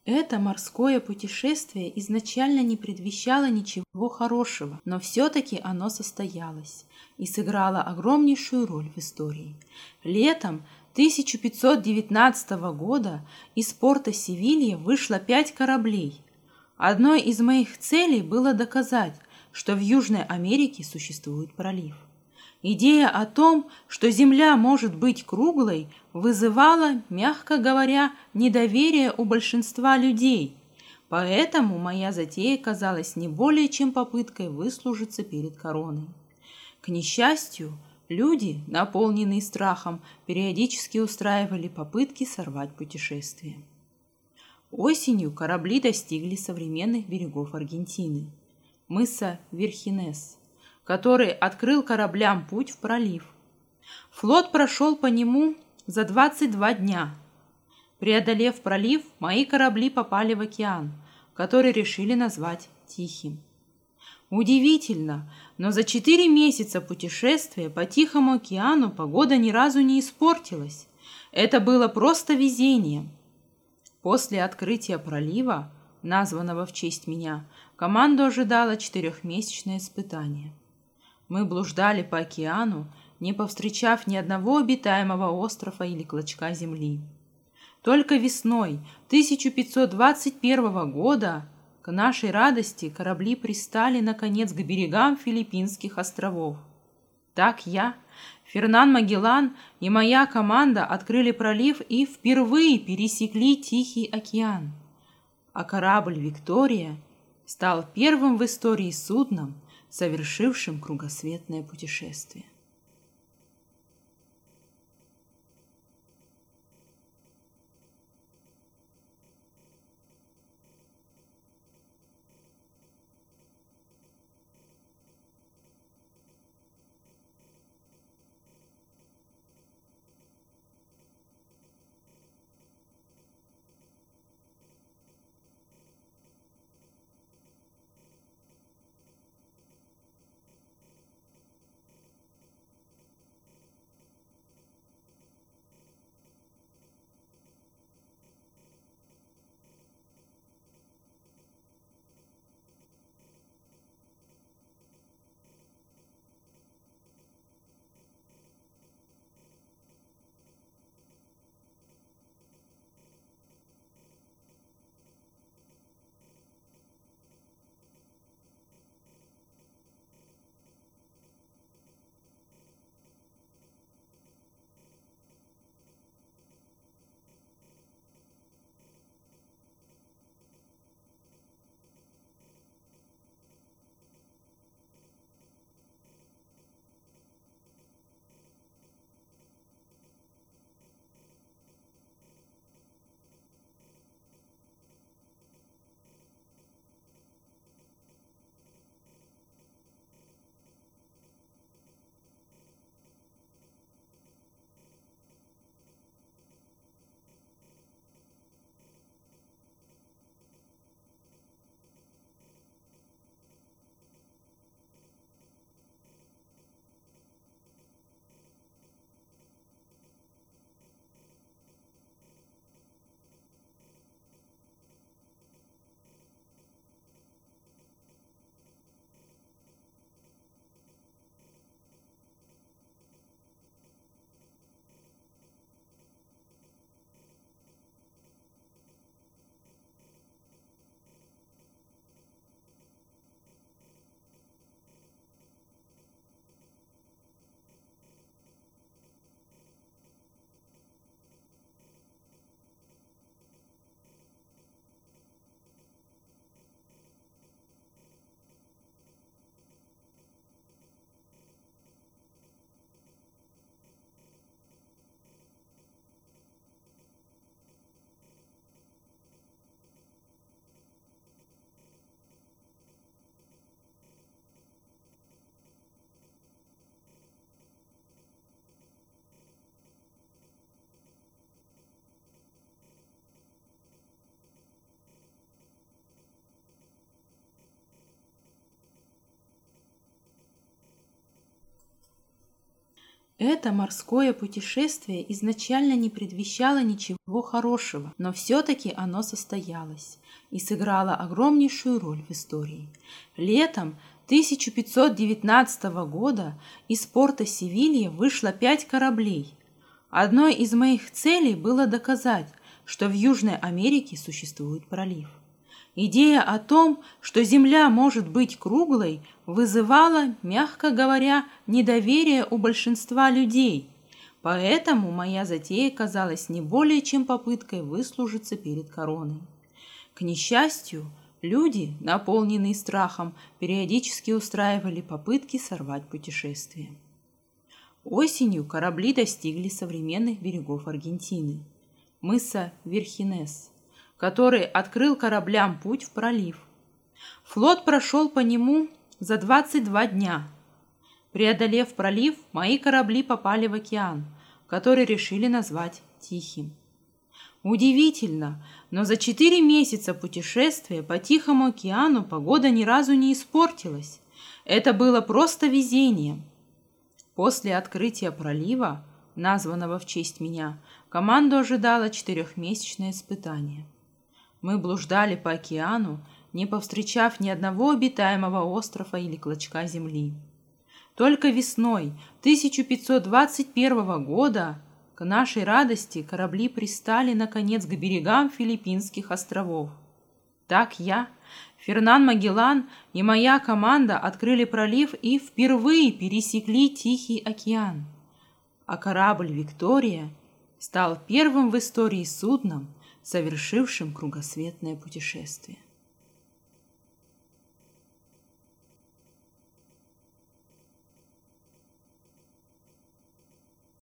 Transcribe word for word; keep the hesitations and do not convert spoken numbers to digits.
Это морское путешествие изначально не предвещало ничего хорошего, но все-таки оно состоялось и сыграло огромнейшую роль в истории. Летом тысяча пятьсот девятнадцатого года из порта Севилья вышло пять кораблей. Одной из моих целей было доказать, что в Южной Америке существует пролив. Идея о том, что Земля может быть круглой, вызывала, мягко говоря, недоверие у большинства людей. Поэтому моя затея казалась не более чем попыткой выслужиться перед короной. К несчастью, люди, наполненные страхом, периодически устраивали попытки сорвать путешествие. Осенью корабли достигли современных берегов Аргентины, мыса Верхинес, который открыл кораблям путь в пролив. Флот прошел по нему за двадцать два дня. Преодолев пролив, мои корабли попали в океан, который решили назвать Тихим. Удивительно, но за четыре месяца путешествия по Тихому океану погода ни разу не испортилась. Это было просто везение. После открытия пролива, названного в честь меня, команду ожидало четырехмесячное испытание. Мы блуждали по океану, не повстречав ни одного обитаемого острова или клочка земли. Только весной тысяча пятьсот двадцать первого года, к нашей радости, корабли пристали, наконец, к берегам Филиппинских островов. Так я, Фернан Магеллан и моя команда открыли пролив и впервые пересекли Тихий океан. А корабль «Виктория» стал первым в истории судном, совершившим кругосветное путешествие. Это морское путешествие изначально не предвещало ничего хорошего, но все-таки оно состоялось и сыграло огромнейшую роль в истории. Летом тысяча пятьсот девятнадцатого года из порта Севилья вышло пять кораблей. Одной из моих целей было доказать, что в Южной Америке существует пролив. Идея о том, что Земля может быть круглой, вызывала, мягко говоря, недоверие у большинства людей. Поэтому моя затея казалась не более чем попыткой выслужиться перед короной. К несчастью, люди, наполненные страхом, периодически устраивали попытки сорвать путешествие. Осенью корабли достигли современных берегов Аргентины, мыса Верхинес, который открыл кораблям путь в пролив. Флот прошел по нему за двадцать два дня. Преодолев пролив, мои корабли попали в океан, который решили назвать Тихим. Удивительно, но за четыре месяца путешествия по Тихому океану погода ни разу не испортилась. Это было просто везением. После открытия пролива, названного в честь меня, команду ожидало четырехмесячное испытание. Мы блуждали по океану, не повстречав ни одного обитаемого острова или клочка земли. Только весной тысяча пятьсот двадцать первого года, к нашей радости, корабли пристали, наконец, к берегам Филиппинских островов. Так я, Фернан Магеллан и моя команда открыли пролив и впервые пересекли Тихий океан. А корабль «Виктория» стал первым в истории судном, совершившим кругосветное путешествие.